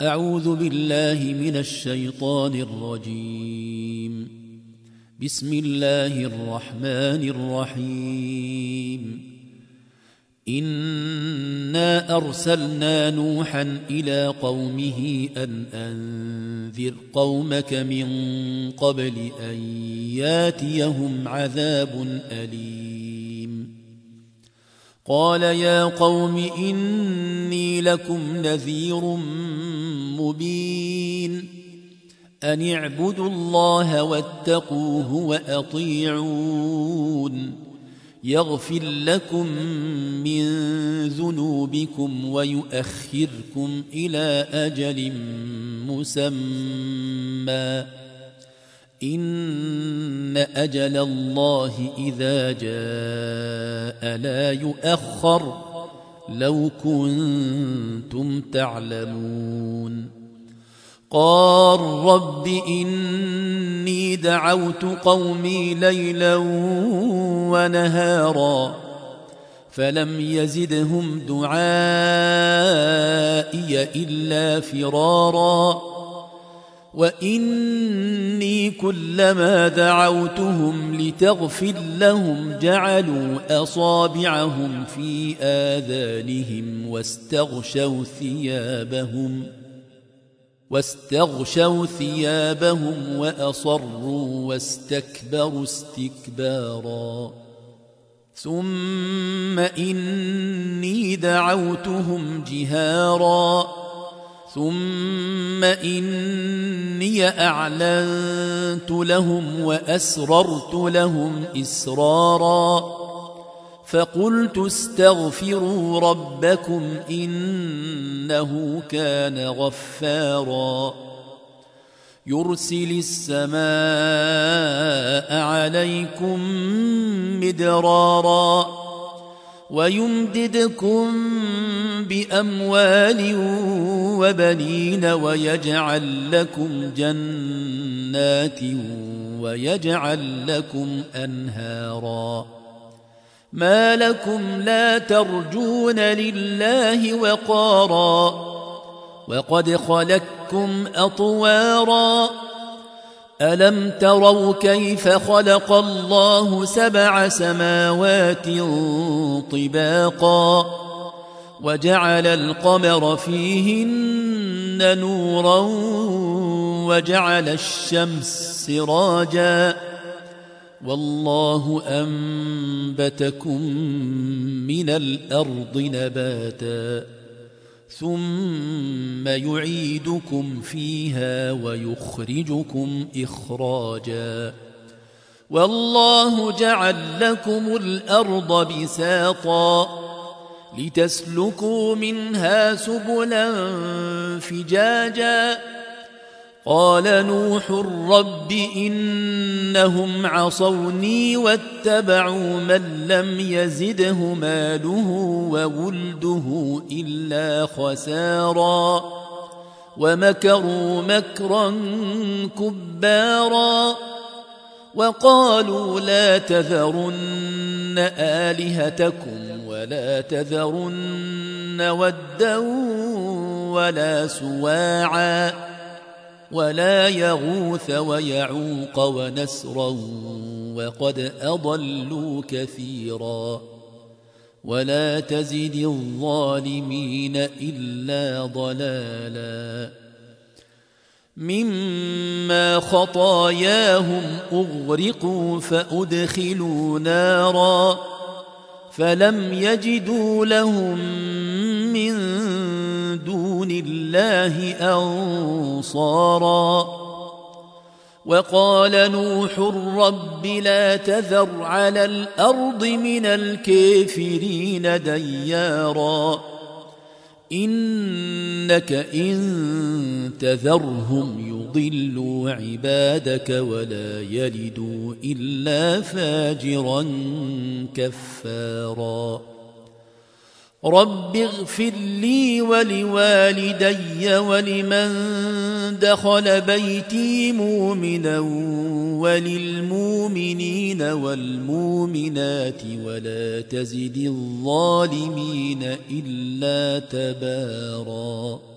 أعوذ بالله من الشيطان الرجيم. بسم الله الرحمن الرحيم. إنا أرسلنا نوحا إلى قومه أن أنذر قومك من قبل أن ياتيهم عذاب أليم. قال يا قوم إني لكم نذير مبين أن اعبدوا الله واتقوه وأطيعون يغفر لكم من ذنوبكم ويؤخركم إلى أجل مسمى إن أجل الله إذا جاء لا يؤخر لو كنتم تعلمون. قال رب إني دعوت قومي ليلا ونهارا فلم يزدهم دعائي إلا فرارا وإني كلما دعوتهم لتغفر لهم جعلوا أصابعهم في آذانهم واستغشوا ثيابهم وأصروا واستكبروا استكبارا. ثم إني دعوتهم جهارا ثم إني أعلنت لهم وأسررت لهم إسرارا فقلت استغفروا ربكم إنه كان غفارا يرسل السماء عليكم مدرارا ويمددكم بأموال وبنين ويجعل لكم جنات ويجعل لكم أنهارا. ما لكم لا ترجون لله وقارا وقد خلقكم أطوارا ألم تروا كيف خلق الله 7 سماوات طباقا وجعل القمر فيهن نورا وجعل الشمس سراجا والله أنبتكم من الأرض نباتا ثم يعيدكم فيها ويخرجكم إخراجا والله جعل لكم الأرض بساطا لتسلكوا منها سبلا فجاجا. قال نوح رب إنهم عصوني واتبعوا من لم يزده ماله وولده إلا خسارا ومكروا مكرا كبارا وقالوا لا تذرن آلهتكم ولا تذرن ودا ولا سواعا ولا يغوث ويعوق ونسرا وقد أضلوا كثيرا ولا تزد الظالمين إلا ضلالا. مما خطاياهم أغرقوا فأدخلوا نارا فلم يجدوا لهم من دون الله أنصارا. وقال نوح رب لا تذر على الأرض من الكافرين ديارا إنك إن تذرهم يضلوا عبادك ولا يلدوا إلا فاجرا كفارا. رب اغفر لي ولوالدي ولمن دخل بيتي مؤمنا وللمؤمنين والمؤمنات ولا تزد الظالمين إلا تباراً.